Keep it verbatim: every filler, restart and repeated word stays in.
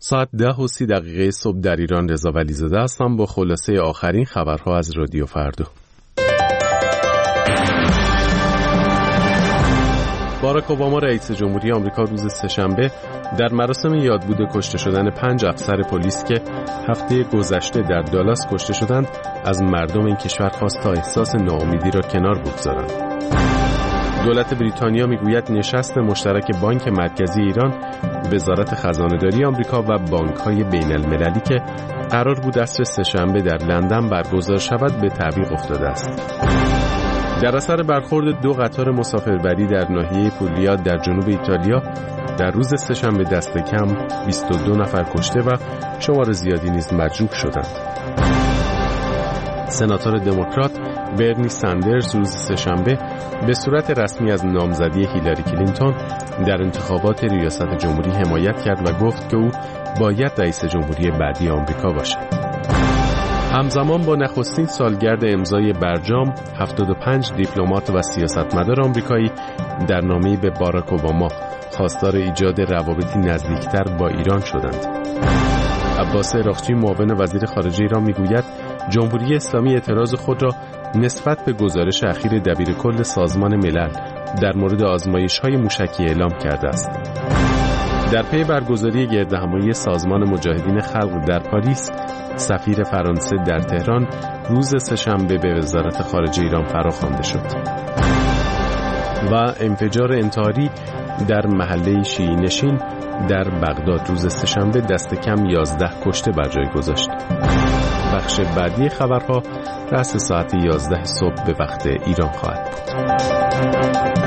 ساعت ده و سی دقیقه صبح در ایران. رضا ولیزاده هستم با خلاصه آخرین خبرها از رادیو فردا. باراک اوباما رئیس جمهوری آمریکا روز سه‌شنبه در مراسم یادبود کشته شدن پنج افسر پلیس که هفته گذشته در دالاس کشته شدند از مردم این کشور خواست تا احساس ناامیدی را کنار بگذارند. دولت بریتانیا میگوید نشست مشترک بانک مرکزی ایران، وزارت خزانه‌داری آمریکا و بانک‌های بین‌المللی که قرار بود عصر سه‌شنبه در لندن برگزار شود به تعویق افتاده است. در اثر برخورد دو قطار مسافربری در ناحیه پولیا در جنوب ایتالیا در روز سه‌شنبه دست کم بیست و دو نفر کشته و شمار زیادی نیز مجروح شدند. سناتور دموکرات برنی ساندرز روز سه‌شنبه به صورت رسمی از نامزدی هیلاری کلینتون در انتخابات ریاست جمهوری حمایت کرد و گفت که او باید رئیس جمهوری بعدی آمریکا باشد. همزمان با نخستین سالگرد امضای برجام، هفتاد و پنج دیپلمات و سیاستمدار آمریکایی در نامه‌ای به باراک اوباما خواستار ایجاد روابطی نزدیکتر با ایران شدند. عباس عراقچی معاون وزیر خارجه ایران میگوید جمهوری اسلامی اعتراض خود را نسبت به گزارش اخیر دبیرکل سازمان ملل در مورد آزمایش‌های موشکی اعلام کرده است. در پی برگزاری گردهمایی سازمان مجاهدین خلق در پاریس، سفیر فرانسه در تهران روز سه‌شنبه به وزارت خارجه ایران فراخوانده شد. و انفجار انتحاری در محله شیعی نشین در بغداد روز سه‌شنبه دست کم یازده کشته بر جای گذاشت. بخش بعدی خبرها رأس ساعت یازده صبح به وقت ایران خواهد بود.